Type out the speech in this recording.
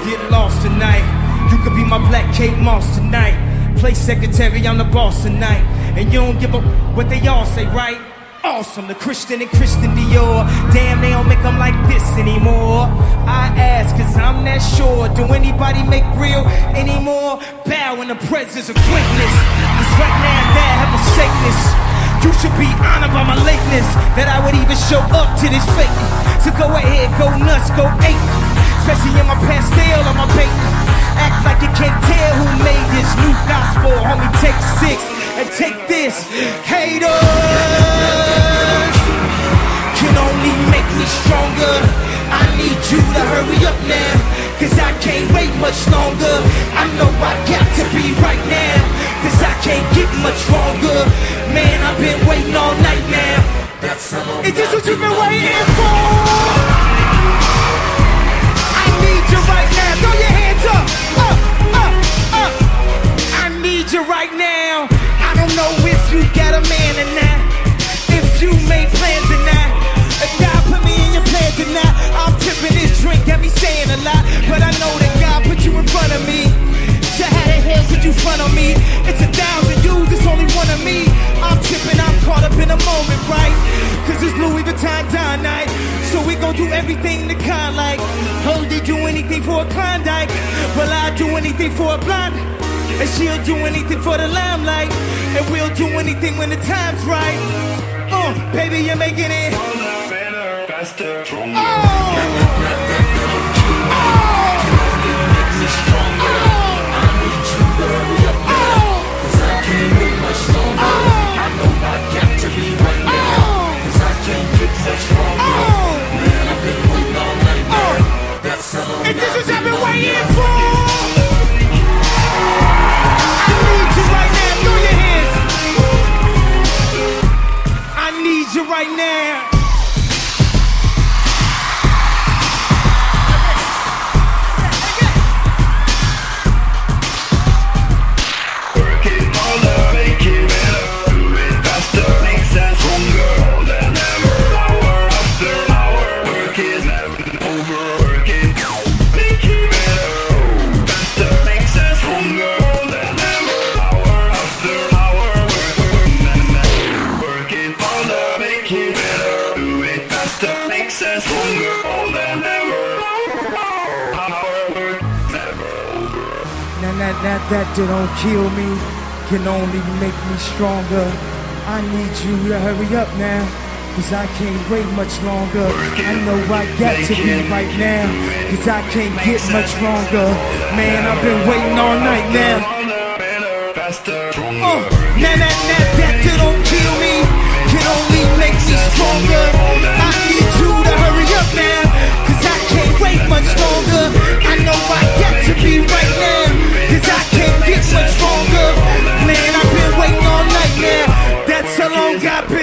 get lost tonight. You could be my black Kate Moss tonight. Play secretary, I'm the boss tonight. And you don't give a what they all say, right? Awesome, the Christian and Christian Dior. Damn, they don't make them like this anymore. I ask, cause I'm not sure. Do anybody make real anymore? Bow in the presence of greatness. Cause right now, that have a Satanist. You should be honored by my lateness. That I would even show up to this fake. So go ahead, go nuts, go ape. Especially in my pastel or my paper. Act like you can't tell who made this new gospel. Homie, take 6 and take this. Haters can only make me stronger. I need you to hurry up now, cause I can't wait much longer. I know I got to be right now, cause I can't get much longer. Man, I've been waiting all night now. Is this what you've been waiting for? I need you right now. Throw your hands up, up, up, up. I need you right now. I don't know if you got a man or not, if you made plans or not. If God put me in your plans or not. I'm tipping this drink, got me saying a lot, but I know that God put you in front of me. So how the hell could you front on me? It's 1,000 yous, it's only one of me. I'm tipping, I'm caught up in the moment, right? Cause it's Louis Vuitton Don night, so we gon' do everything the kind like. Oh, they do anything for a Klondike. Well, I'll do anything for a blonde, and she'll do anything for the limelight, and we'll do anything when the time's right. Baby, you're making it better, faster, stronger. And this is what I've been waiting for. I need you right now. Throw your hands. I need you right now. Work it harder, make it better. Do it faster, make sense stronger than ever. Hour after hour, work is never over. Work it, make it better. Faster, make sense stronger than ever. Hour after hour, work it harder, make it better. Do it faster, make sense stronger than ever. Hour, work never over. Now that don't kill me, can only make me stronger. I need you to hurry up now, cause I can't wait much longer. I know I got to be right now, cause I can't get much longer. Man, I've been waiting all night now. Now that don't kill me, can only make me stronger. I need you to hurry up now, cause I can't wait much longer. I know I got to be right now, cause I can't get much longer. Man, I've been waiting all night now. That's how long I've been